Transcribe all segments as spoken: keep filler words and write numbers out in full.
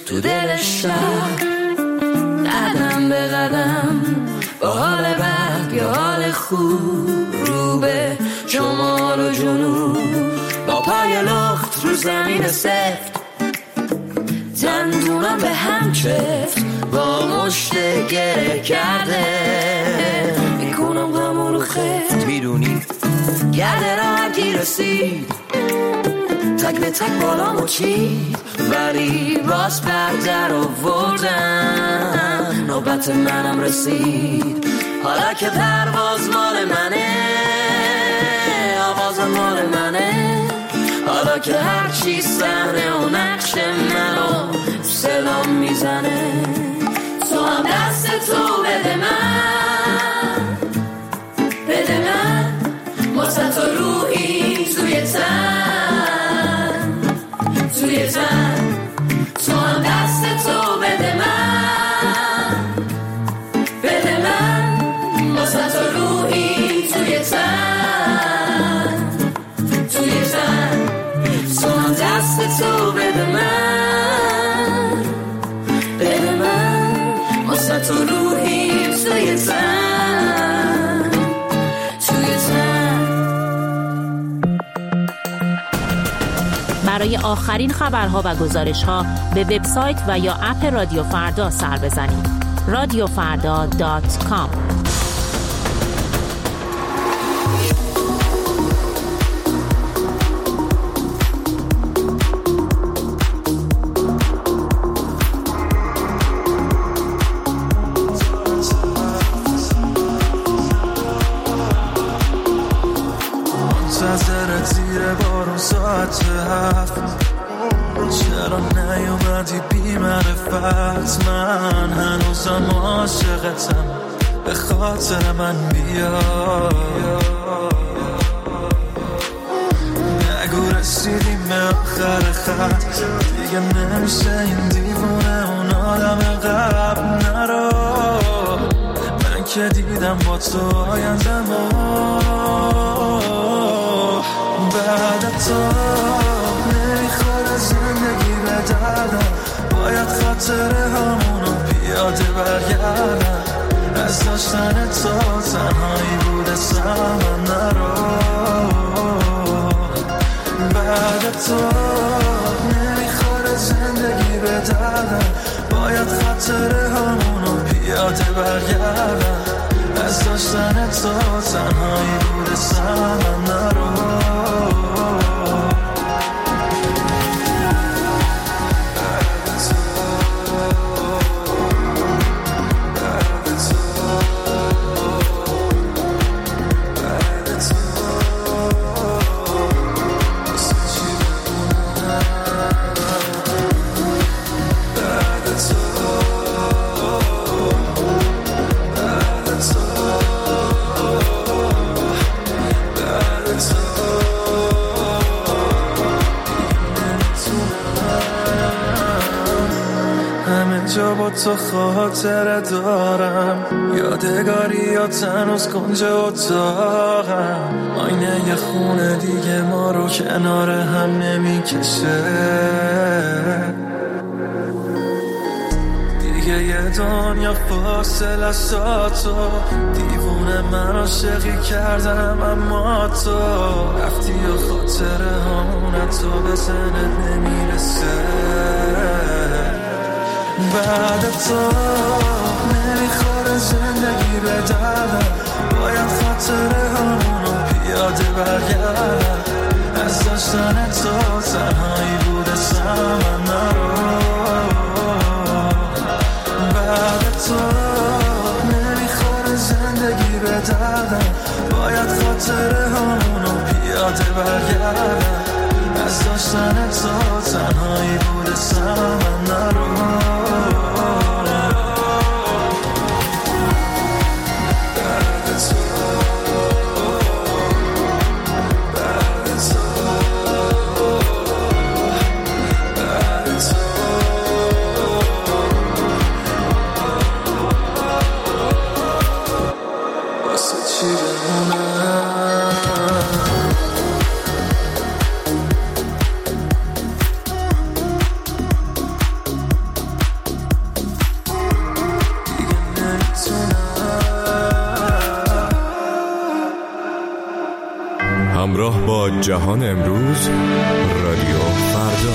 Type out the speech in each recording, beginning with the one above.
تو دل شهر، قدم به قدم با حال بد یا حال خوب، رو به شمال و جنوب با پای لخت رو زمین سفت، دندونم به هم چفت با مشت گره کرده، میکنم غمو رو خفت، میدونی گرده را هرکی رسید تک به تک بالامو چید، ولی باز پردر آوردن، نوبت منم رسید، حالا که پرواز مال منه، آواز مال منه، حالا که هرچی صحنه و نقش منو سلام میزنه، تو هم دست تو بده من، بده من واسه تو روحی توی تن، توی تن، تو هم دست تو بده من، بده من واسه تو روحی توی تن، توی تن، تو هم دست تو بده من، بده من واسه تو روحی توی تن، توی تن. برای آخرین خبرها و گزارش‌ها به وبسایت و یا اپ رادیو فردا سر بزنید. رادیو فردا دات کام. منتظرت زیر بارون ساعت هفت، چرا نیومدی بی معرفت، من هنوزم عاشقتم، به خاطر من بیا، نگو رسیدیم به آخر خط، دیگه نمیشه این دیوونه اون آدم قبل نرو، من که دیدم با تو آیندمو، بعد تو نمیخوره زندگی به دردم، باید خاطره همونو پیاده برگردم، از داشتن تو تنهایی بوده سمن نرو، بعد تو نمیخوره زندگی به دردم، باید خاطره همونو پیاده برگردم، از داشتن تو تنهایی بوده سمن نرو. جا با تو خاطره دارم، یادگاریات هنوز کنج اتاقم، آینه یه خونه دیگه ما رو کنار هم نمیکشه، دیگه یه دنیا فاصله است تو، دیوونه من عاشقی کردم اما تو رفتی و خاطره همونه تو به ذهنت نمیرسه، بعد تو نمیخوره زندگی به دردم، باید خاطره همونو پیاده برگردم، از داشتن تو تنهایی بوده سمن نرو، بعد تو نمیخوره زندگی به دردم، باید خاطره همونو پیاده برگردم، از داشتن تو تنهایی بوده سمن نرو. جهان امروز، رادیو فردا.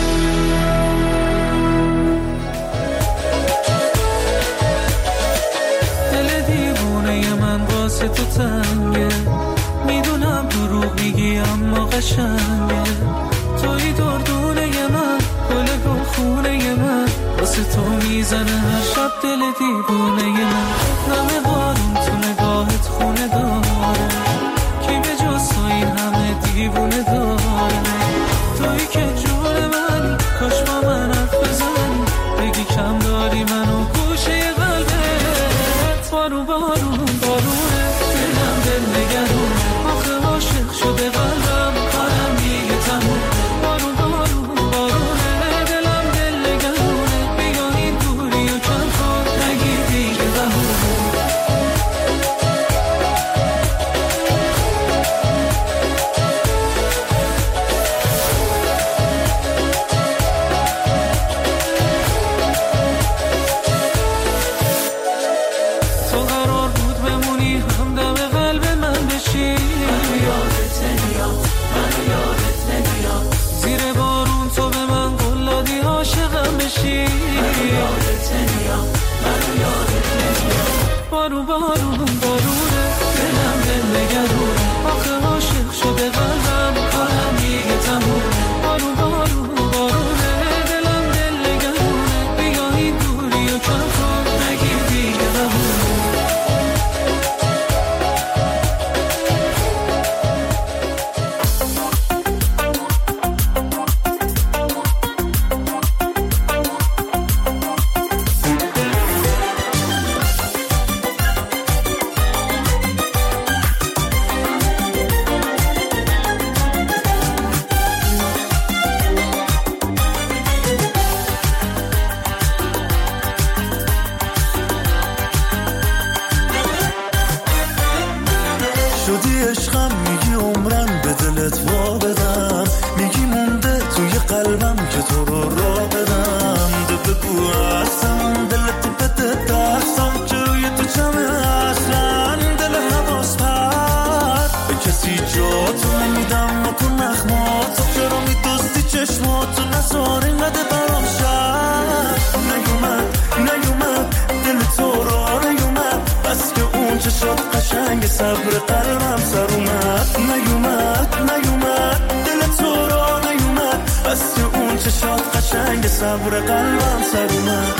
دل دیوونه من واسه تو تنگه، میدونم دروغ میگی اما قشنگه. توی دردونه من، گل گل خونه من، واسه تو میزنه هر شب دل دیوونه من. نم بارون تو نگاهت خونه داره، کی به جز تو این همه دیوونه داره. توی که جون من، کاش با من حرف بزنی، بگی کم داری منو گوشه قلبت. بارون بارون بارونه، دلم دل نگرونه، آخه عاشق شده قلبم، کارم میگه تمومه. بارون بارون بارونه، دلم دل نگرونه، بیا این دوری و کم کن، نگیر دیگه بهونه. تو قرار بود بمونی همدم قلب من بشی، منو یادت نمیاد، منو یادت نمیاد. زیر بارون تو به من قول دادی عاشقم بشی، منو یادت نمیاد، منو یادت نمیاد. بارون بارون بارونه، دلم دل نگرونه، آخه عاشق شده قلبم، کارم میگه تمومه. بارون بارون بارونه، دلم دل نگرونه، بیا این دوری و کم کن، نگیر دیگه بهونه. شدی عشقم، میگی عمرم به دلت وا بدم، میگی مونده توی قلبم که تو رو را بدم. ده بگو اصلا دلت بده دستم که روی تو چمه، اصلا دل حواس پرد به کسی جا تو نمیدم. نکن نخمات چرا میدوستی چشماتو، نزار اینقدر برام شد. نیومد نیومد دل تو را نیومد، بس که اون چشات قشنگ صبر قلبم سر اومد. نیومد نیومد دل تو را نیومد، بس که اون چشات قشنگ صبر قلبم سر اومد.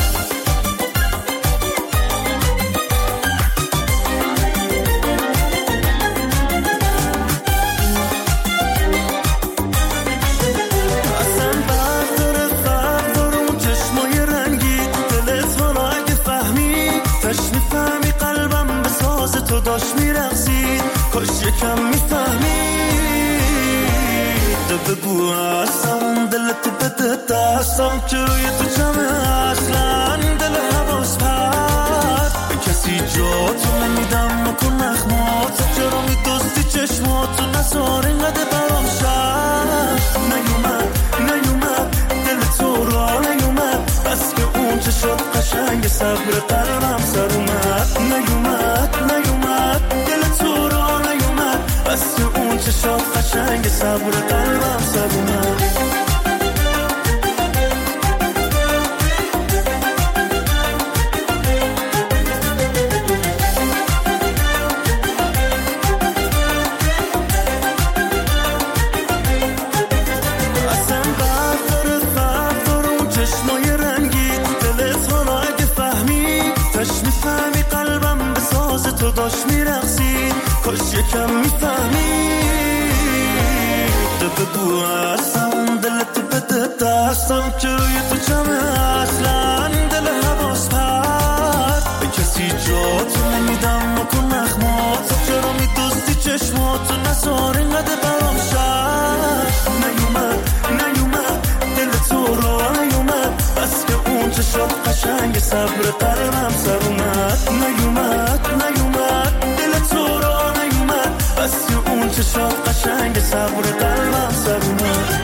اصلا برداره برداره اون چشمای رنگی، دلت حالا اگه فهمی، تش میفهمی قلبم به ساز تو داشت میرقصید. کاش یکم میفهمی، ده بگو اصلا دلت بده دستم که روی تو چمه، اصلا دل حواس پرد به کسی جا تو نمیدم. نکن نخمات چرا میدوستی چشماتو، نزار اینقدر برام شد. نیومد نیومد دل تو را نیومد، بس که اون چشات قشنگ صبر قلبم سر اومد. نیومد نیومد دل تو را نیومد، بس که اون چشات قشنگ صبر قلبم سر اومد. اصلا برداره برداره اون چشمای رنگی، دلت حالا اگه فهمی، تش میفهمی قلبم به ساز تو داشت میرقصید. کاش یکم میفهمی، ده بگو اصلا دلت بده دستم که روی تو چمه، اصلا دل حواس پرد به کسی جا تو نمیدم. نکن نخمات چرا میدوستی چشماتو، نزار اینقدر برام شد. نیومد نیومد دل تو را نیومد، بس که اون چشات قشنگ صبر قلبم سر اومد. نیومد نیومد دل تو را نیومد، بس که اون چشات قشنگ صبر قلبم سر اومد.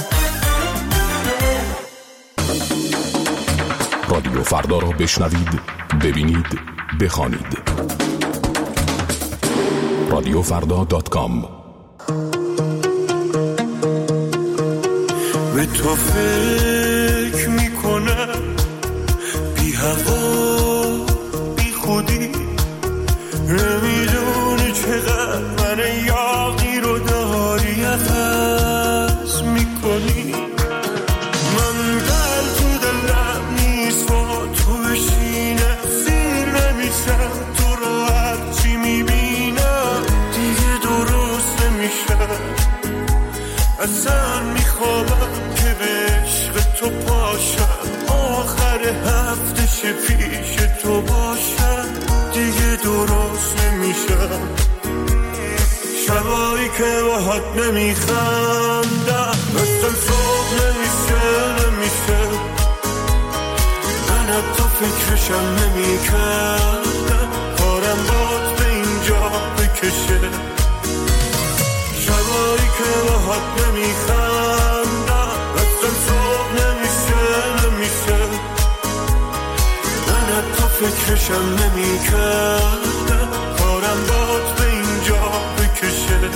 رادیو فردا را بشنوید، ببینید، بخوانید. رادیو فردا دات کام به تو فکر میکنم، بی هوا بی خودی، نمیدونی چقدر من یاقی رو داری عوض میکنی. من دل تو دلم نیست با تو بشینه، سیر نمیشم تو رو هرچی میبینم دیگه درست نمیشه. اصلا میخوابم که به عشق تو پاشم، آخر هفته شه پیش تو باشم دیگه درست نمیشم. شبایی که باهات نمیخندم اصلا صبح نمیشه نمیشه. من حتی فکرشم نمیکردم کارم باد به اینجا بکشه. شبایی که باهات نمیخندم اصلا صبح نمیشه نمیشه. من حتی فکرشم نمیکردم کارم باد به اینجا بکشه.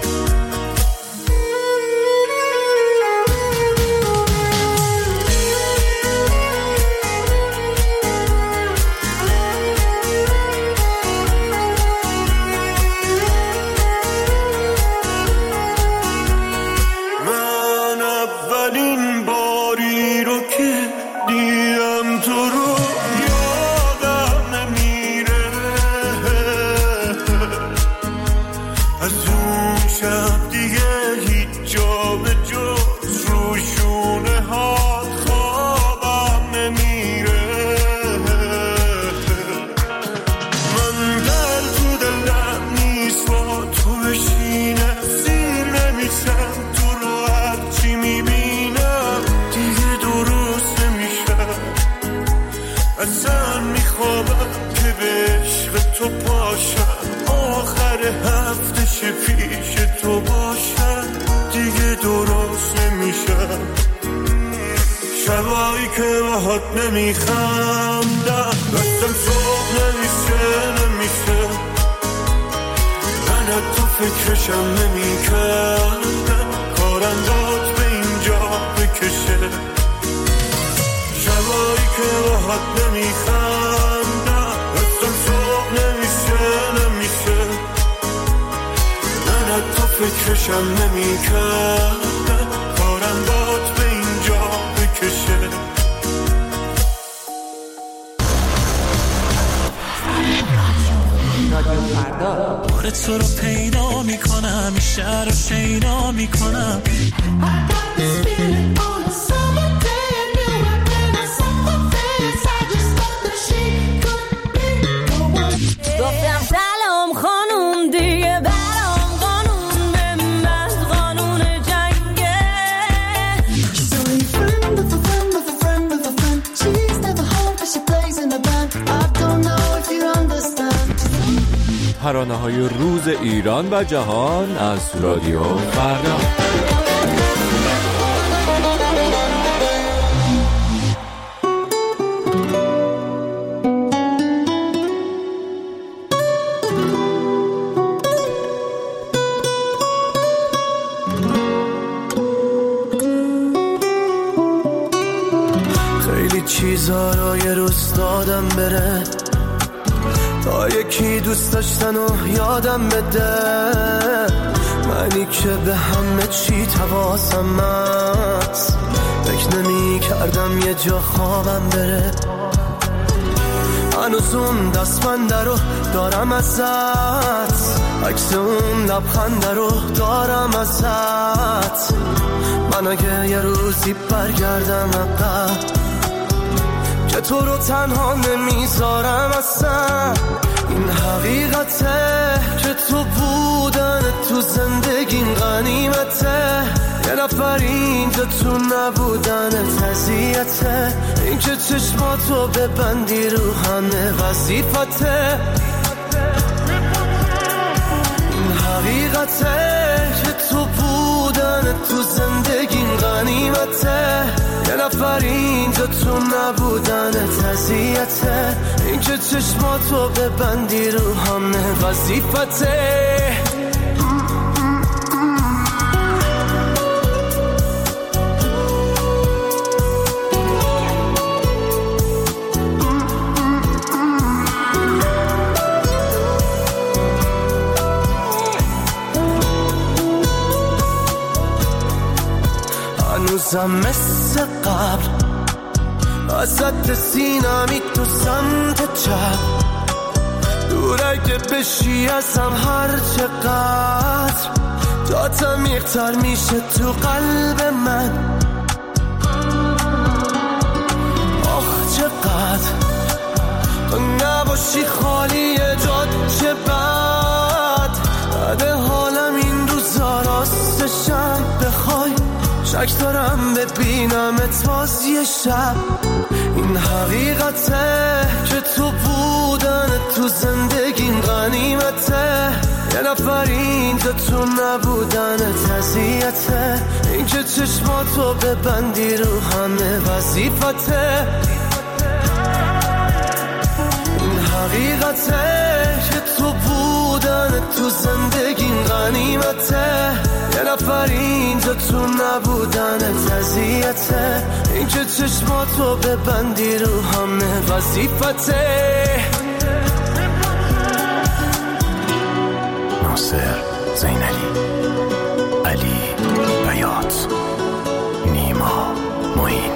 نمیخندم اصلا صبح نمیشه نمیشه. من حتی فکرشم نمیکردم کارم داد به اینجا بکشه. شبایی که باهات نمیخندم اصلا صبح نمیشه نمیشه. من حتی فکرشم نمیکردم کارم داد به اینجا بکشه. باره تو رو پیدا میکنم، این شهر رو شیدا میکنم. گفتم سلام خانوم دیگه برام قانون به من قانون جنگه. She's only friend of a friend of a friend of a friend. She's never home but she plays in a band. I don't know if you understand. ترانه‌های روز ایران و جهان از رادیو فردا. خیلی چیزا رو یه روز دادم بره تا یکی دوست داشتن و یادم بده. منی که به همه چی حواسم هست، فکر نمی کردم یه جا خوابم بره. هنوز اون دستبنده رو دارم ازت، عکس اون لبخنده رو دارم ازت. من اگه یه روزی برگردم عقب که تو رو تنها نمیذارم اصلا. این حقیقته که تو بودن تو زندگیم غنیمته. یه نفر اینجا تو نبودن تزیته. این که چشماتو ببندی رو همه وظیفته. این حقیقته که تو بودن تو زندگیم غنیمته. یه نفر اینجا تو نبودن تزیته. این که چشماتو ببندی رو همه وظیفته. هنوزم مثل قبل ازت سینمی تو سمت چپ دور اگه بشی ازم هر چقدر جاتم میختر میشه تو قلب من آخ چقدر تو نباشی خالی جاد چه بد بده حالم این روزا راستشم بخوای شک دارم ببینم اتواز یه شب این حقیقته که تو بودن تو زندگیم غنیمته یه نفر اینجا تو نبودن تزیته این که چشماتو ببندی رو همه وظیفته این حقیقته که تو بودن تو زندگیم غنیمته یه نفر اینجا تو نبودن تزیته این که چشماتو ببندی رو همه وظیفته ناصر زینالی علی بیات نیما معین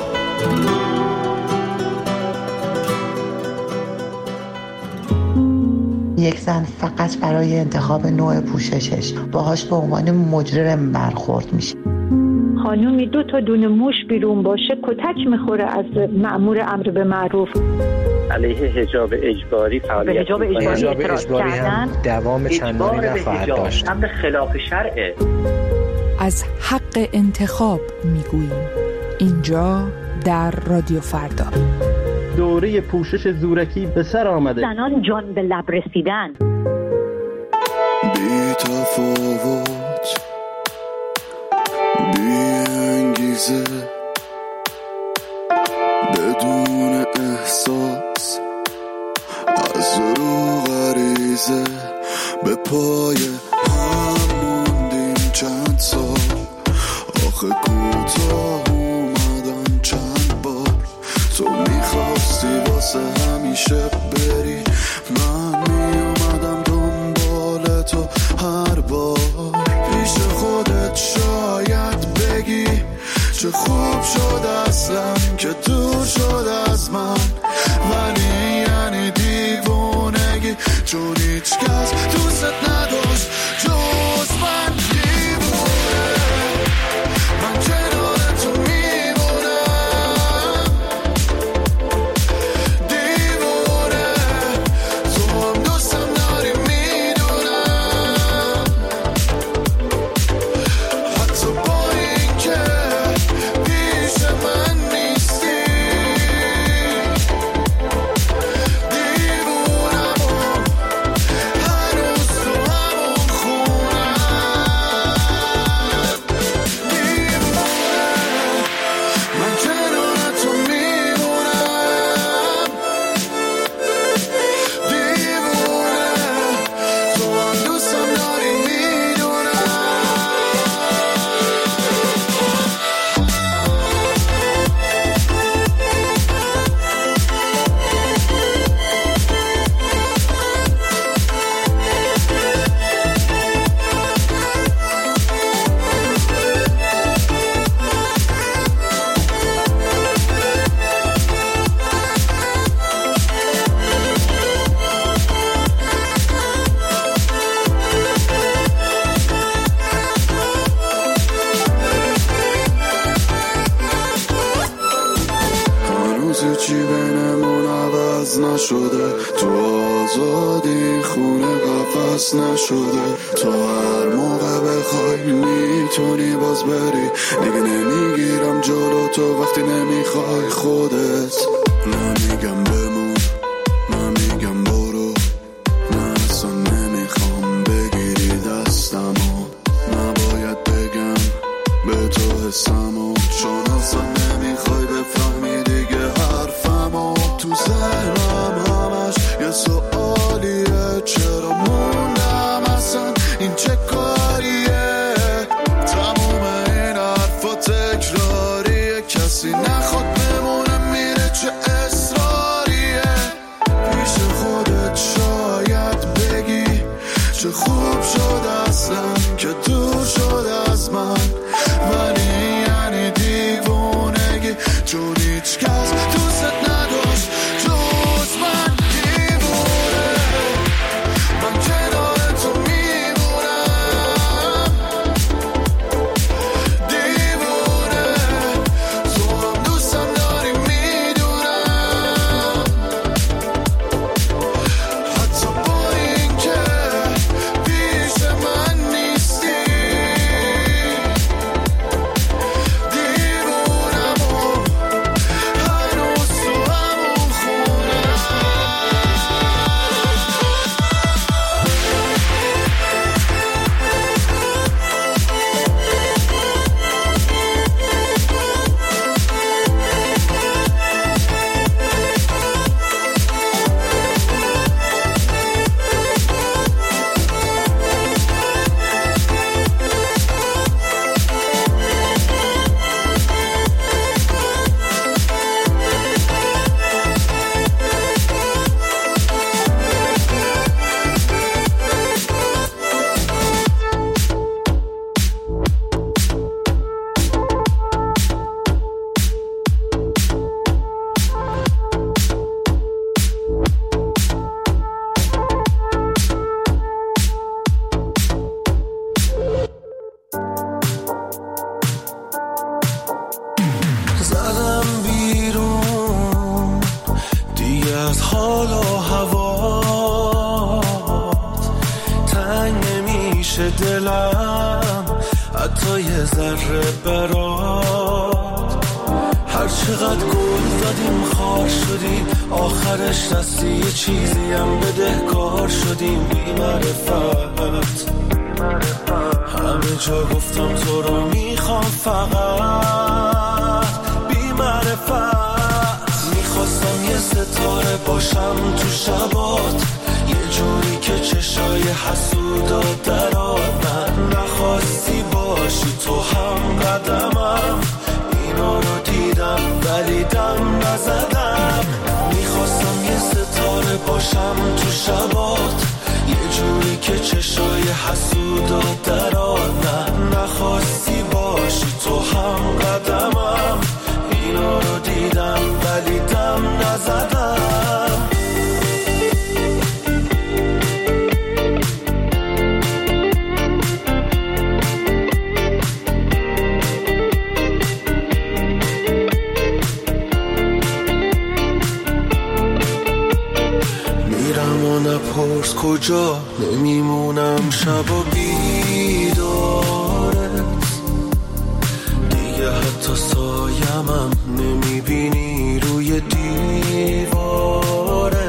یک زن فقط برای انتخاب نوع پوششش باهاش به عنوان مجرم برخورد میشه. خانومی دو تا دونه موش بیرون باشه کتک میخوره از مأمور امر به معروف. علیه حجاب اجباری فعالیت حجاب اجباری, حجاب اجباری هم دوام چندانی نخواهد داشت. امر خلاف شرعه. از حق انتخاب میگوییم اینجا در رادیو فردا. دوره پوشش زورکی به سر آمده. زنان جان به لب رسیدن. بی تفاوت بی انگیزه بدون احساس از رو غریزه به پای هم موندیم چند سال آخه کوتاه اومدن چند بار تو میخواستی واسه همیشه بری من میومدم دنبال تو هر بار پیش خودت شاید بگی چه خوب شد اصلا که دور شد از من ولی یعنی دیوونگی چون هیچ کس دوست نداشت جز من دیوونه من کنار تو میمونم دیوونه تو هم دوستم داری میدونم حتی با این که پیش من نیستی دیوونم و هنوز تو همون خونم دیوونه من کنار تو میمونم دیوونه تو هم دوستم داری میدونم هنوز چی بینمون عوض نشده تو آزادی خونه قفص نشده تو هر موقع بخوای میتونی باز بری دیگه نمیگیرم جلو تو وقتی نمیخوای خودت نمیگم بمون نمیگم برو نه اصلا نمیخوام بگیری دستمو نباید بگم به تو حسمو چون اصلا نمیخوای بفهمی دیگه حرفمو تو ذهنم همش یه سوالیه چرا موندم اصلا این چه کاریه تموم این حرفا تکراریه کسی نخواد بمونه میره چه اصراریه پیش خودت شاید بگی چه خوب شد اصلا که دور شد از من ولی یعنی دلم حتی یه ذره برات. هر چقدر گل زدیم خار شدیم، آخرش دستی یه چیزی هم بدهکار شدیم. بی معرفت همه جا گفتم تو رو میخوام، فقط بی معرفت میخواستم یه ستاره باشم تو شبات، یه جوری که چشای حسودا درات. من نخواستی باشی تو هم قدمم، اینا رو دیدم ولی دم نزدم. میخواستم یه ستاره باشم تو شبات، یه جوری که چشای حسودا درات. من نخواستی باشی تو هم قدمم، اینا رو دیدم ولی دم نزدم. نپرس کجا نمیمونم شب و بیدارت، دیگه حتی سایمم نمیبینی روی دیوارت.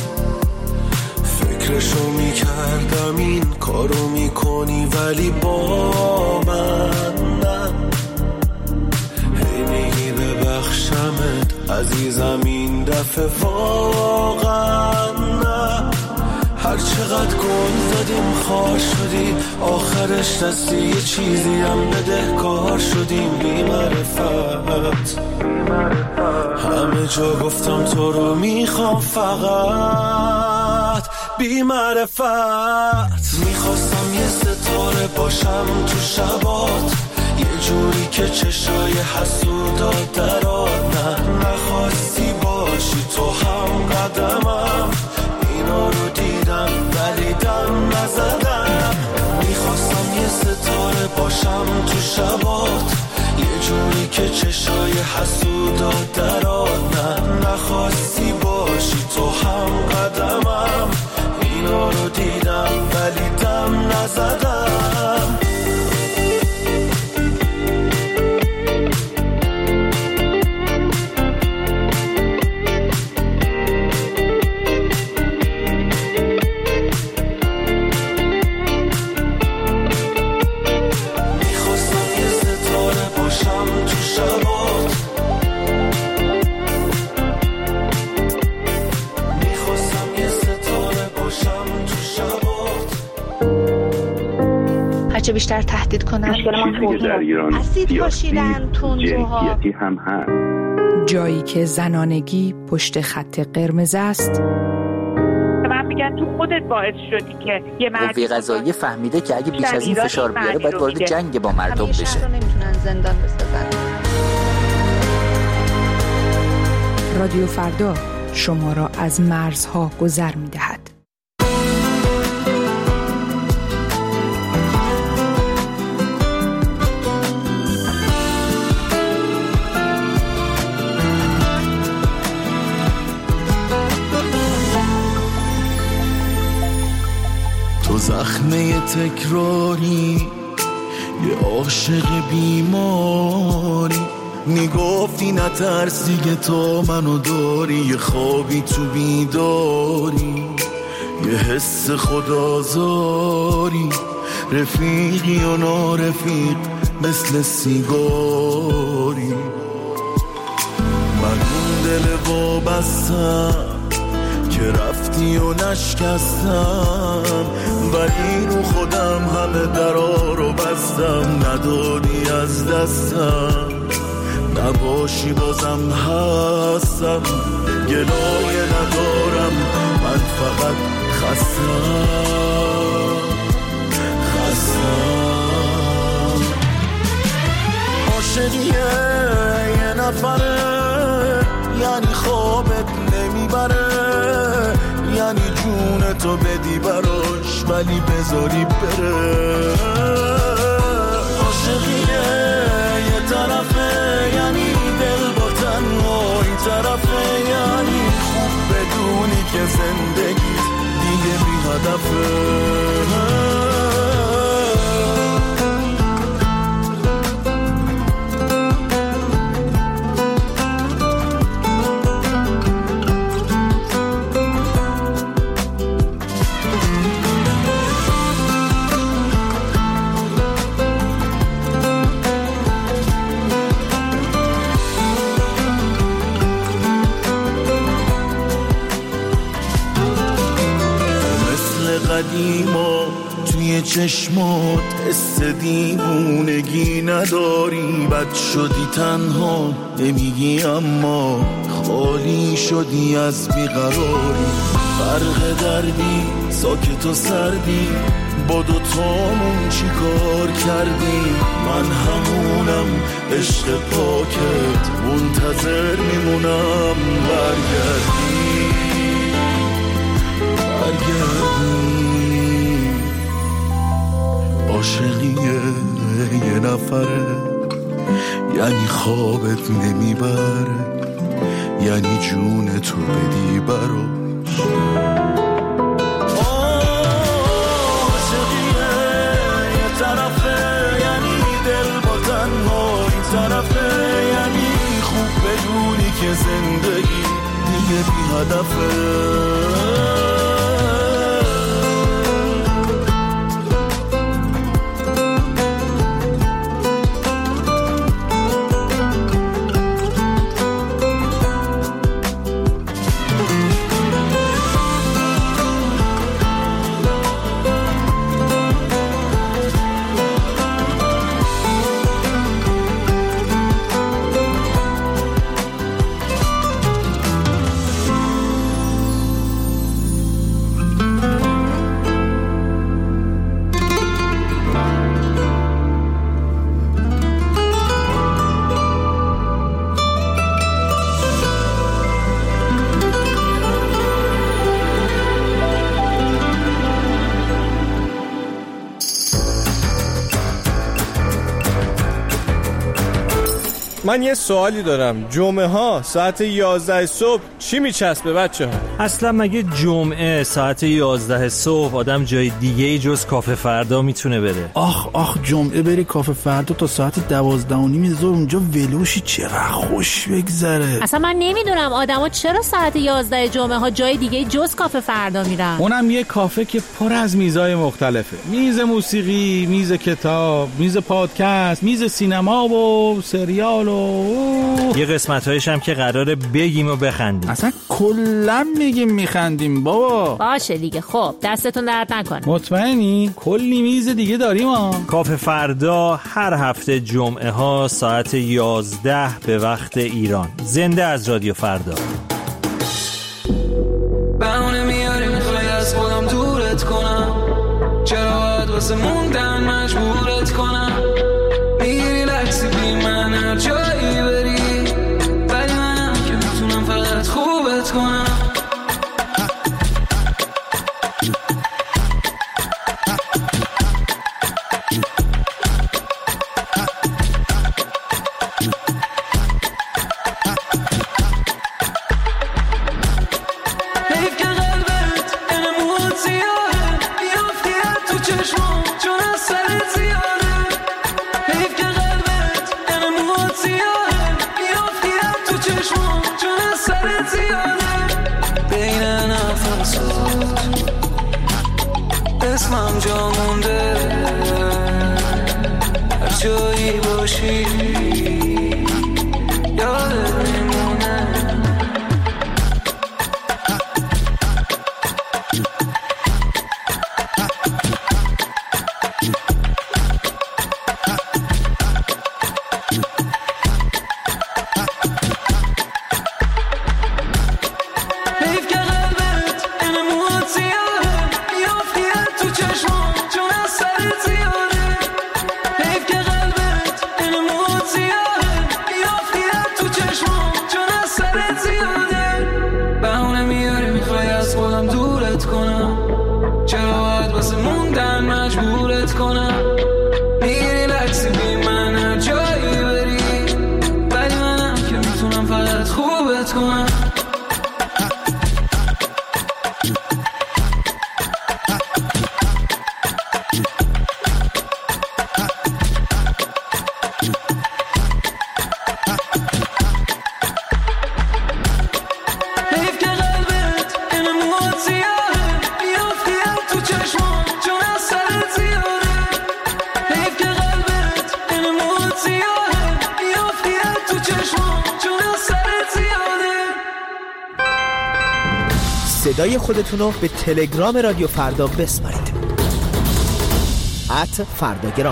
فکرشو میکردم این کارو میکنی ولی با من نه. هی میگی ببخشمت عزیزم این دفعه واقعا نه. هر چقدر گل زدیم خار شدیم، آخرش دستی یه چیزی هم بدهکار شدیم. بی معرفت همه جا گفتم تو رو میخوام، فقط بی معرفت میخواستم یه ستاره باشم تو شبات، یه جوری که چشای حسودا درات. نه نخواستی باشی تو هم قدمم، اینا رو دیدم ولی دم نزدم. میخواستم یه ستاره باشم تو شبات، یه جوری که چشای حسودا درات. نه نخواستی باشی تو هم قدمم، اینا رو دیدم ولی دم نزدم. هرچه بیشتر تهدید کنن اسید پاشیدن تندروها هم هست. جایی که زنانگی پشت خط قرمز است. من میگن تو خودت باعث شدی که یه مرد قوه قضاییه فهمیده که اگه بیش از این فشار بیاره باید وارد جنگ با مردم بشه. همیشه رو نمیتونن زندان بسازن. رادیو فردا شما را از مرزها گذر میدهد. زخمه تکراری یه عاشق بیماری، میگفتی نترسی که تو منو داری، یه خوابی تو بیداری، یه حس خدازاری، رفیقی و نارفیق مثل سیگاری. من اون دل وابستم که رفتی و نشکستم، ولی رو خودم همه درا رو بستم، ندادی از دستم، نباشی بازم هستم، گلایه ندارم، من فقط خستم خستم. عاشقیه یه نفره، یعنی خوابت نمیبره، یعنی جون تو بدی براش ولی بذاری بره. عاشقیه یه طرفه، یعنی دل با تنهایی طرفه، یعنی خوب بدونی که زندگی دیگه بی هدفه. چشمات حس دیوونگی نداری، بد شدی تنها نمیگی اما خالی شدی از بیقراری. فرق دردی ساکت و سردی، با دوتامون چی کار کردی؟ من همونم عشق پاکت، منتظر میمونم برگردی برگردی. عاشقیه یه نفره، یعنی خوابت نمیبره، یعنی جون تو بدی براش. عاشقیه یه طرفه، یعنی دل با تنهایی طرفه، یعنی خوب بدونی که زندگی دیگه بی هدفه. من یه سوالی دارم، جمعه ها ساعت یازده صبح چی میچسبه بچه ها؟ اصلا مگه جمعه ساعت یازده صبح آدم جای دیگه ای جز کافه فردا میتونه بره؟ آخ آخ جمعه بری کافه فردا تا ساعت دوازده و نیم ظهر اونجا ولوشی، چقدر خوش بگذره. اصلا من نمیدونم آدما چرا ساعت یازده جمعه ها جای دیگه جز کافه فردا میرن. اونم یه کافه که پر از میزای مختلفه، میز موسیقی، میز کتاب، میز پادکست، میز سینما و سریال و یه قسمت‌هایش هم که قراره بگیم و بخندیم. اصلا کلا میگیم میخندیم بابا. باشه دیگه، خب دستتون درد نکنه. مطمئنی؟ کلی میز دیگه داریم ها. کافه فردا هر هفته جمعه ها ساعت یازده به وقت ایران. زنده از رادیو فردا. بهونه میاری میخوای از خودم دورت کنم، چرا باید واسه موندن مجبورت کنم؟ میگیری لحظی بی من هر جایی بری، ولی منم که میتونم فقط خوبت کنم. حیف که قلبت انمود زیاده، بیافتی تو چشمام چون از سرت زیاده. حیف که قلبت انمود زیاده، بیافتی تو چشمام چون از سرت زیاده. بین نفسات اسمم جا مونده، هر جایی باشی یادت میمونه. حیف که قلبت انمود زیاده، بیافتی تو چشمام چون از سرت زیاده. حیف که قلبت انمود زیاده، بیافتی تو چشمام چون از سرت زیاده. بهونه میاری میخوای از خودم دورت کنم، چرا باید واسه موندن مجبورت کنم؟ میگیری لحظی بی من هر جایی بری، ولی منم که میتونم فقط خوبت کنم. حیف که قلبت انمود زیاده، بیافتی تو چشمام چون از سرت زیاده. حیف که قلبت انمود زیاده، بیافتی تو چشمام چون از سرت زیاده. صدای خودتون رو به تلگرام رادیو فردا بسپارید. ات فرداگرام.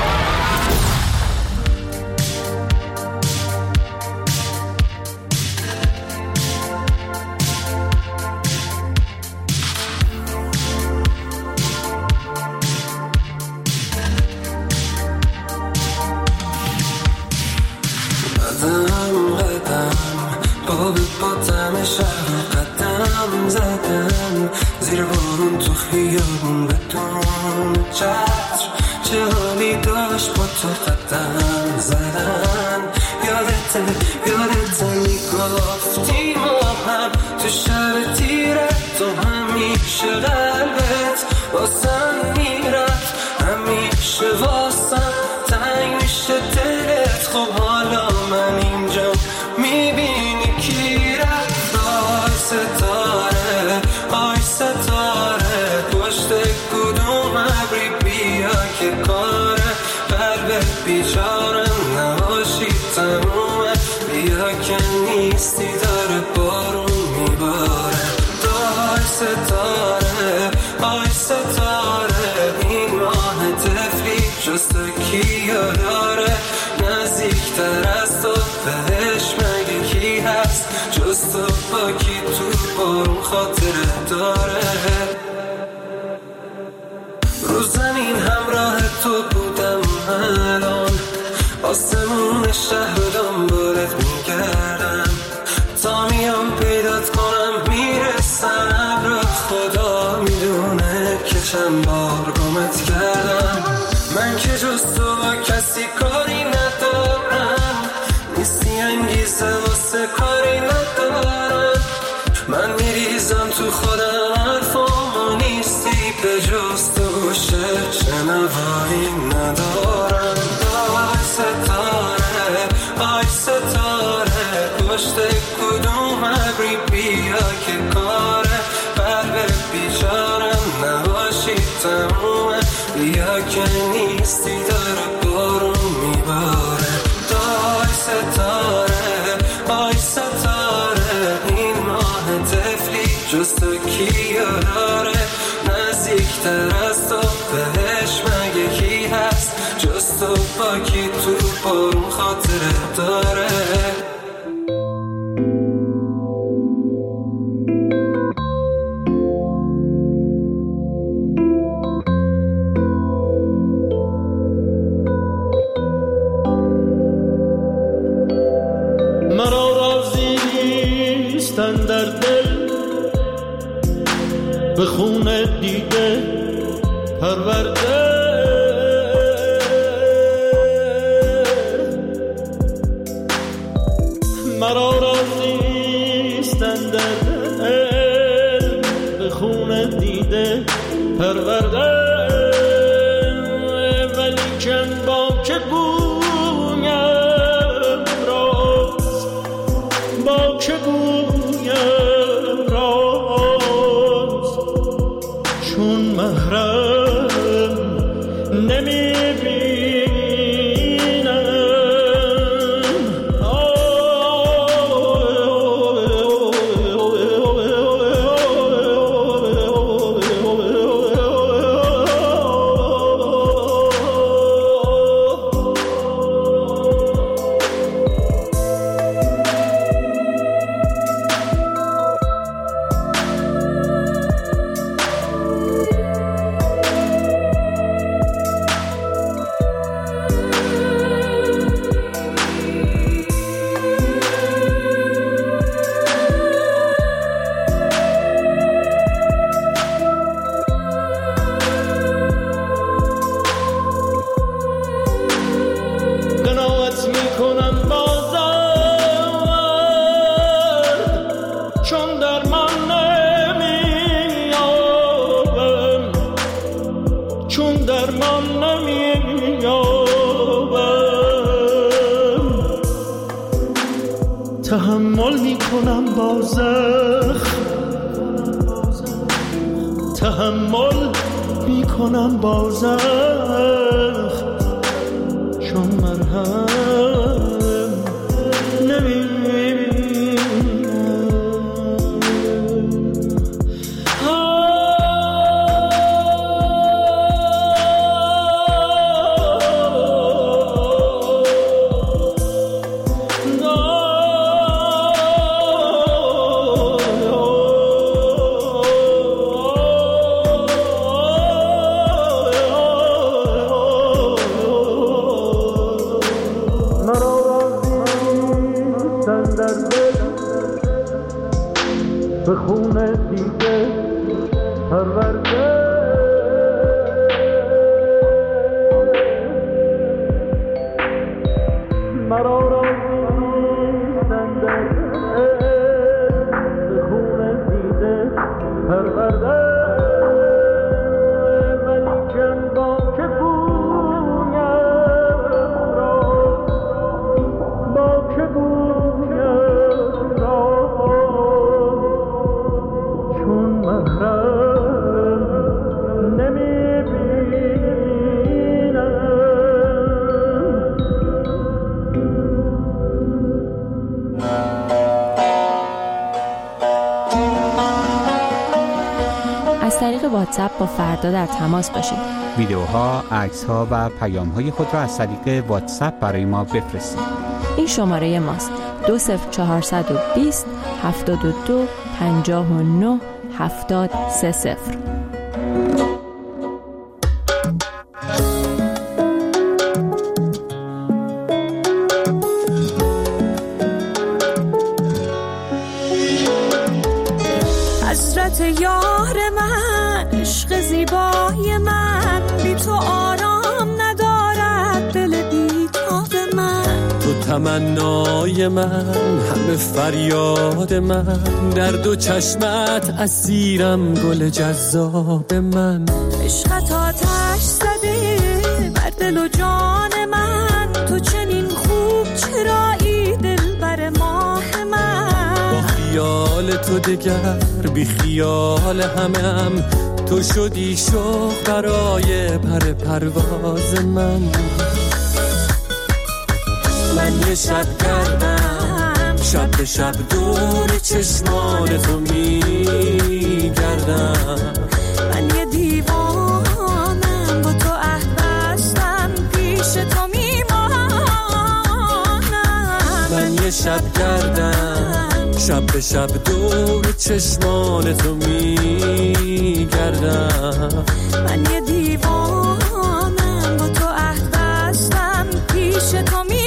قدم قدم بابت با دم شهر قدم زدن زیر بارون تو خیابون بدون چتر چه حالی داشت با تو قدم زدن یادت یادت میگفتی ما هم تو شهر تیره تو همیشه قلبت واسم میرفت همیشه واسم تنگ میشه دلت خب حالا من اینجا میبینی کی رفت آی ستاره آی ستاره پشت کدوم ابری بیا که کاره قلب بیچاره نباشی تمومه بیا که نیستی داره بارون میباره آی ستاره آی ستاره این ماه تفلی جست کیا داره نزدیکتر از تو بهش مگه کی هست جز تو با کی تو بارون خاطره داره رو زمین همراه تو بودم الان آسمون شهر رو دنبالت میگردم تا میام پیدات کنم میرسم ابر خدا میدونه که چند بار گمت کردم من که جز تو با کسی کاری ندارم نیستی انگیزه واسه کاری ندارم من میریزم تو خودم حرفامو نیستی به جز تو گوشه چه نوایی ندارم آی ستاره آی ستاره پشت کدوم ابری بیا که کاره قلب بیچارم نباشی تمومه بیا که نیستی داره بارون میباره آی ستاره آی ستاره این ماه تفلی جز تو کیا داره نزدیکتر از تو بهش مگه کی هست جز تو با کی تو بارون خاطره داره در دل به خون دیده پرورده مرا رازیستن در دل به خون دیده پرورده ولی کن با که گویم راز با که گویم محرم نمیبینم تحمل میکنم با زخم تحمل میکنم با زخم چون مرهم نمیبینم خون دیده پرورده مرا راضی نیستن در به خون دیده پرورده ولیکن با که بویم را با که بویم را چون محرم نمیبینم. از طریق واتساپ با فردا در تماس باشید. ویدیوها، عکس‌ها و پیام‌های خود را از طریق واتساپ برای ما بفرستید. این شماره ماست: دو صفر چهارصد و بیست هفتاد و دو پنجاه و نه هفتاد سه صفر. حسرت یار من، عشق زیبای من، بی تو آرام ندارد دل بیتاب من. تو تمنای من، همه فریاد من، در دو چشمت اسیرم گل جذاب من. عشقت آتش زده بر دل و جان من، تو چنین خوب چرایی دل بر ماه من. با خیال تو دگر بی خیال همم، تو شدی شوق برای پر پرواز من. من یه شب گردم، شب به شب دور چشمان تو میگردم. من یه دیوانم، با تو عهد بستم، پیش تو میمانم. من یه شب گردم، شب به شب دور چشمان تو میگردم. من یه دیوانم، با تو عهد بستم، پیش تو میمانم.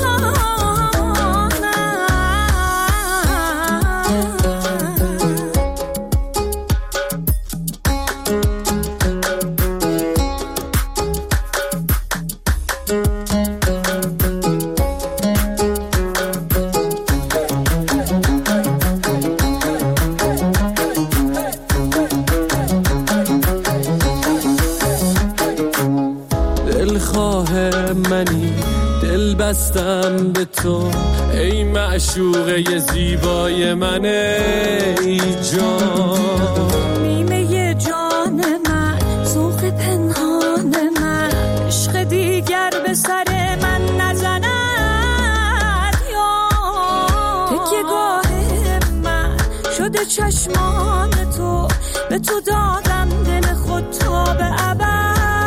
منی دل بستم به تو، ای معشوقه زیبای من، ای جان. نیمه جان من، ذوق پنهان من، عشق دیگر به سر من نزند یا. تکیه گاه من شده چشمان تو، به تو دادم دل خود تا به ابد.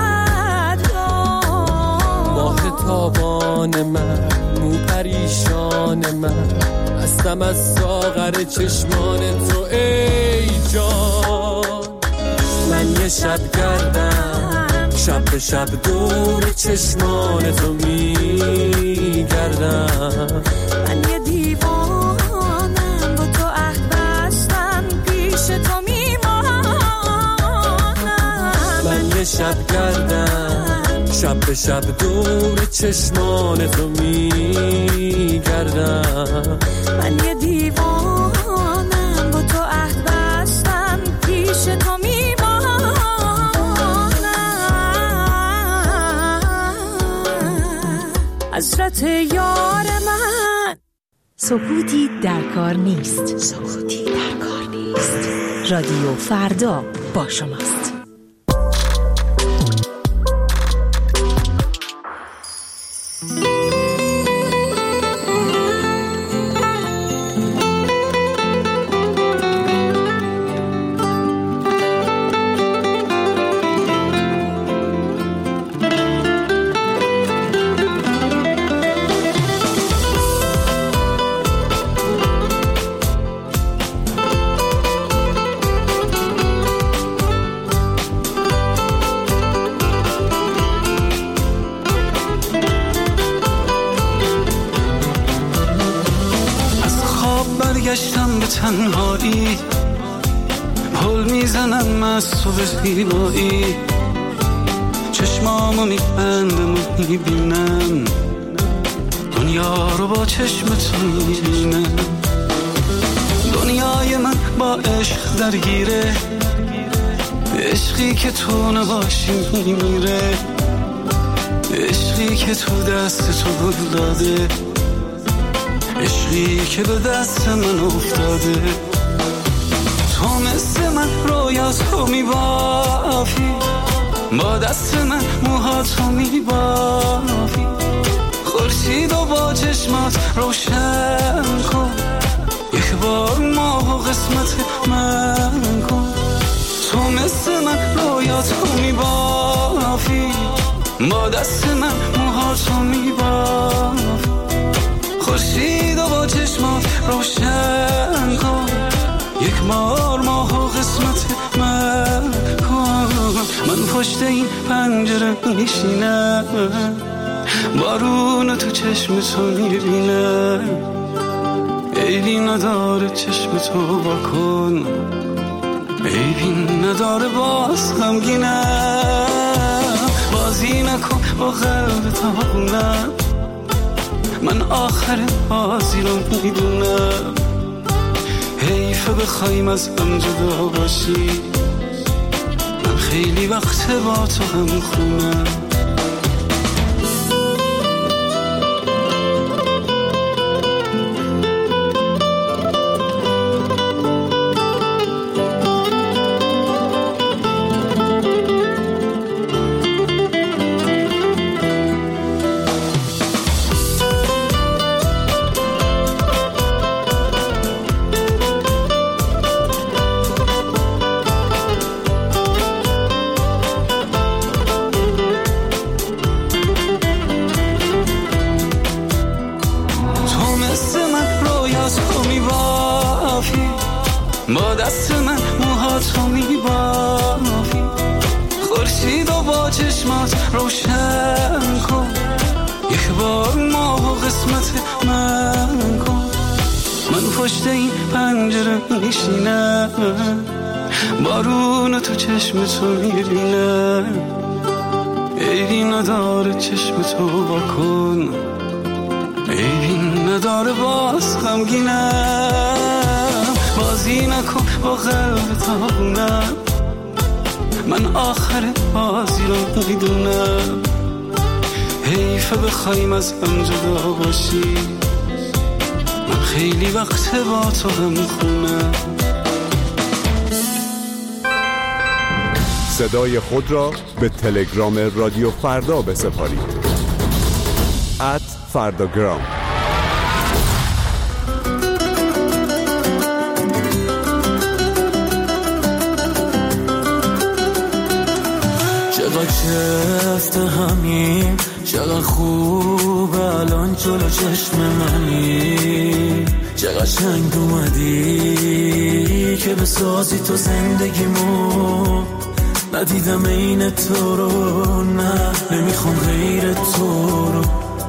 تابان من، مو پریشان من، هستم از ساغر چشمان تو ای جان. من یه شب گردم، شب به شب دور چشمان تو میگردم. من یه دیوانم، با تو عهد بستم، پیش تو میمانم. من یه شب گردم، شب به شب دور چشمان تو میگردم. من یه دیوانم، با تو عهد بستم، پیش تو میمانم. حسرت یار من. سکوتی در کار نیست. سکوتی در کار نیست. رادیو فردا با شماست. برگشتم به تنهایی، هل میزنم از تو به زیبایی، چشمامو میبندم و میبینم دنیا رو با چشم تو میبینم. دنیای من با عشق درگیره، عشقی که تو نباشی میمیره، عشقی که تو دست تو داده، عشقی که به دست من افتاده. تو مثل من رویاتو میبافی، با دست من موهاتو میبافی، خورشید و با چشمات روشن کن، یک بار ماه و قسمت من کن. تو مثل من رویاتو میبافی، با دست من موهاتو میبافی، خورشید و با چشمات روشن کن، یک بار ماه و قسمت من کن. من پشت این پنجره میشینم، بارون تو چشم تو میبینم، عیبی نداره چشم تو بکن، عیبی نداره باز غمگینم. بازی نکن با قلب تاونم، من آخر بازی رو میدونم. حیفه بخوایم از هم جدا باشی، من خیلی وقت با تو هم خونم. با دست من موهاتو میبافی، خورشید و با چشمات روشن کن، یک بار ماه و قسمت من کن. من پشت این پنجره میشینم، بارون تو چشم تو میبینم، عیبی نداره چشم تو بکن، عیبی نداره باز غمگینم. بازی نکن با قلب تاونم، من آخر بازی رو میدونم. حیفه بخوایم از هم جدا باشی، من خیلی وقت با تو هم خونم. صدای خود را به تلگرام رادیو فردا بسپارید. ات فرداگرام. چقدر شفت همین، چقدر خوب الان جلو چشم منی، چقدر شنگ اومدی که بسازی تو زندگیمو. ندیدم این تو رو، نه نمیخوام غیر تو رو.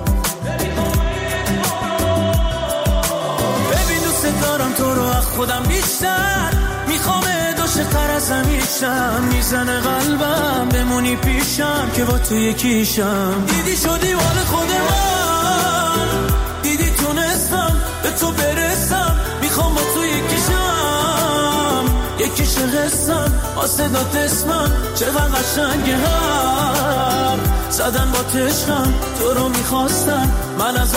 ببین دوست دارم تو رو از خودم بیشتر، میخوام عاشق‌تر از همیشم. میزنه قلبم بمونی پیشم که با تو یکیشم. دیدی شدی مال خود من، دیدی تونستم به تو برسم. میخوام با تو یکیشم، یکیش قسم واسه داد اسمم. چقدر قشنگه هم زدن با تشکم، تو رو میخواستم من از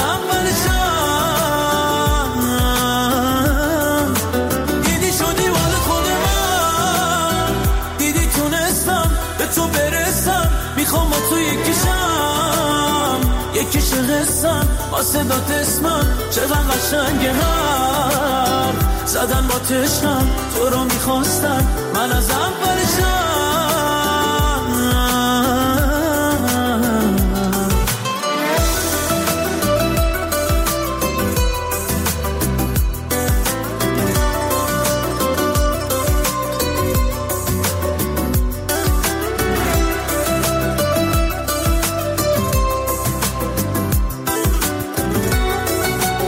اولشم. دیدی شدی مال خود من، دیدی تونستم به تو برسم. میخوام با تو یکیشم، یکیش قسم واسه داد اسمم. چقدر قشنگه هم زدن با تشکم، تو رو میخواستم من از اولشم.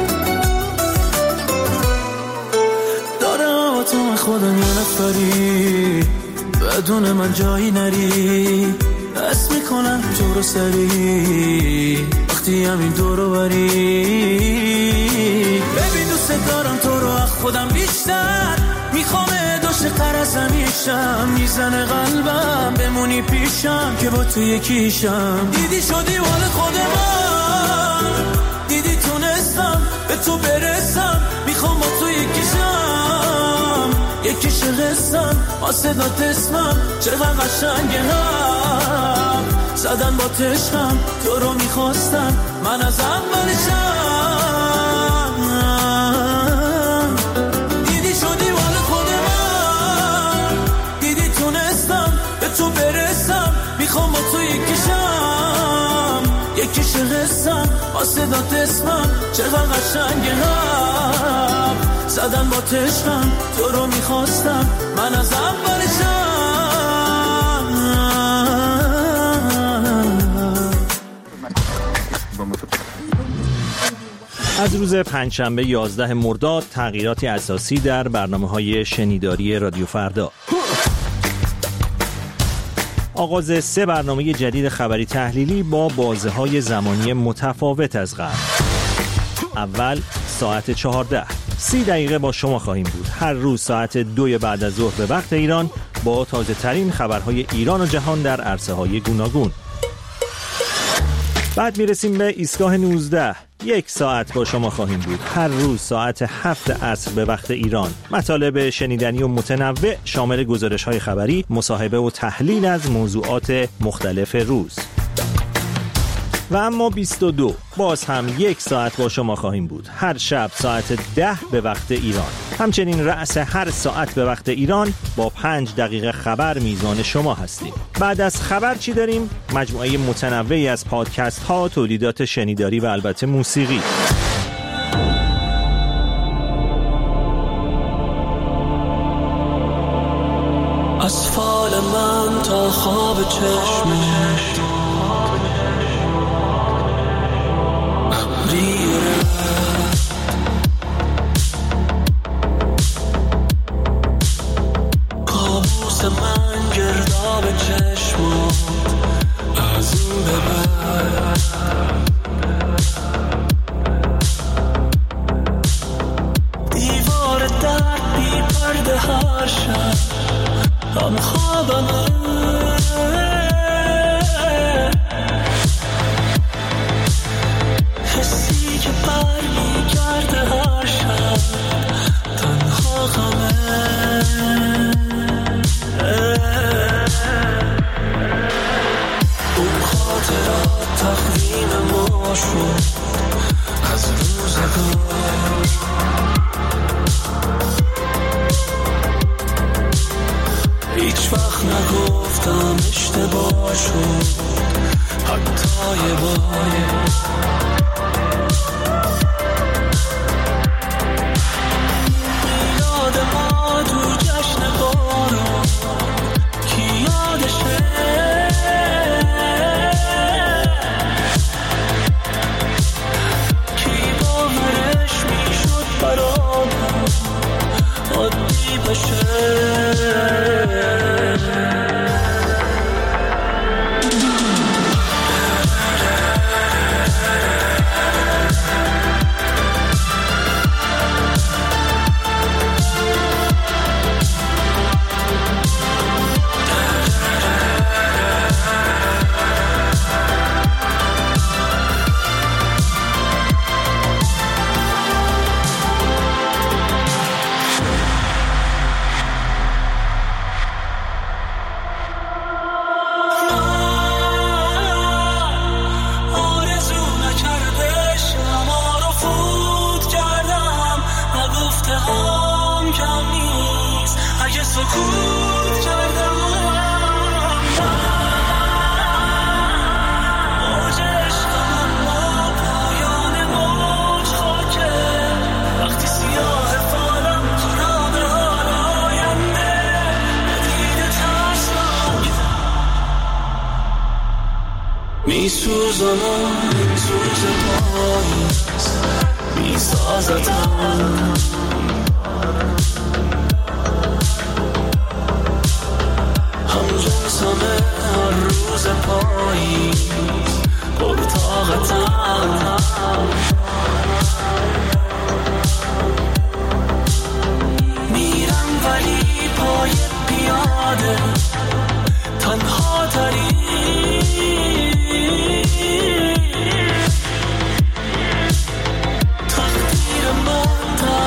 خودم یه نفری بدون من جایی نری، بس میکنم تو رو سری وقتی همین دورو بری. ببین دوست دارم تو رو از خودم بیشتر، میخوام داشت قرصم میشم، میزنه قلبم بمونی پیشم که با تو یکیشم. دیدی شدی وال خود من، دیدی تونستم به تو برسم، میخوام با تو یکیشم، یکیش قسم با صدات اسمم چقدر قشنگه هم زدن با تشکم، تو رو میخواستم من از اولشم. دیدی شدی وال خود من، دیدی تونستم به تو برسم، میخوام با تو یکیشم، یکیش قسم با صدات اسمم چقدر قشنگه هم زدن با تشکم، تو رو میخواستم من از اولشم. از روز پنجشنبه یازده مرداد تغییراتی اساسی در برنامه‌های شنیداری رادیو فردا. آغاز سه برنامه جدید خبری تحلیلی با بازه‌های زمانی متفاوت از قبل. اول ساعت چهارده، سی دقیقه با شما خواهیم بود. هر روز ساعت دو بعد از ظهر به وقت ایران با تازه ترین خبرهای ایران و جهان در عرصه های گوناگون. بعد میرسیم به ایستگاه نوزده، یک ساعت با شما خواهیم بود. هر روز ساعت هفت عصر به وقت ایران. مطالب شنیدنی و متنوع شامل گزارش‌های خبری، مصاحبه و تحلیل از موضوعات مختلف روز. و اما بیست و دو باز هم یک ساعت با شما خواهیم بود. هر شب ساعت ده به وقت ایران. همچنین رأس هر ساعت به وقت ایران با پنج دقیقه خبر میزان شما هستیم. بعد از خبر چی داریم؟ مجموعه متنوعی از پادکست ها، تولیدات شنیداری و البته موسیقی. از فال من تا خواب چشمت کابوس من گرداب چشمات از این به بعد دیوار درد بی پرده هر شب هم خوابمه حسی که برمی کرده هر شب تنها غمه اون خاطرات تقویم ما شد از روزگار هیچ وقت نگفتم اشتباه شد حتی یه بار یاد ما تو جشن بارون کی یادشه کی باورش میشد برامون عادی بشه. میسوزم میسوز پاییز میسازتم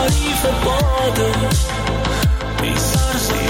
حریف باده میسرزی.